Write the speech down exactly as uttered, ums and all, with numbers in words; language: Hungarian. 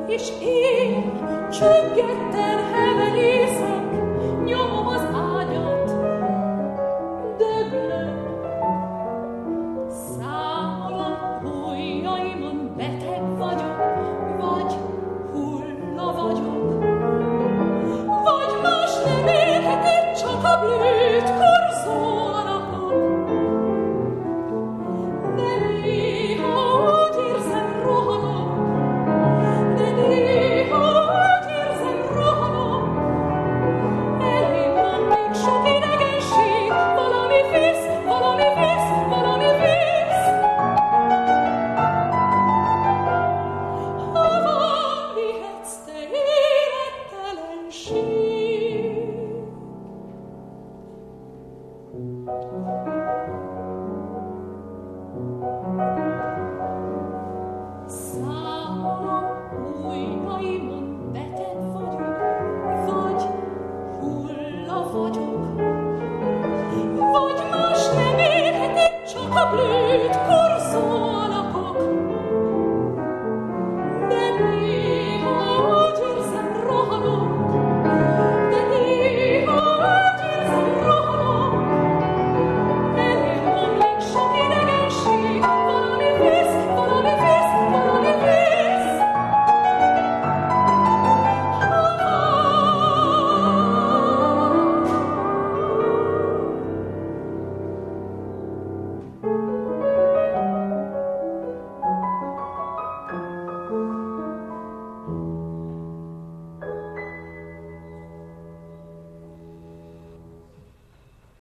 és én csöngetten heverészek, nyomom az ágyat, döglök. Számolom ujjaimon, beteg vagyok, vagy hulla vagyok, vagy más nem élhetek, csak a blőtkor szól a napom. De néha úgy érzem, rohanok, de néha úgy érzem, rohanok. Elém van még sok idegenség, valami visz, valami visz, valami visz. Hova vihetsz te érettelenség? Számolom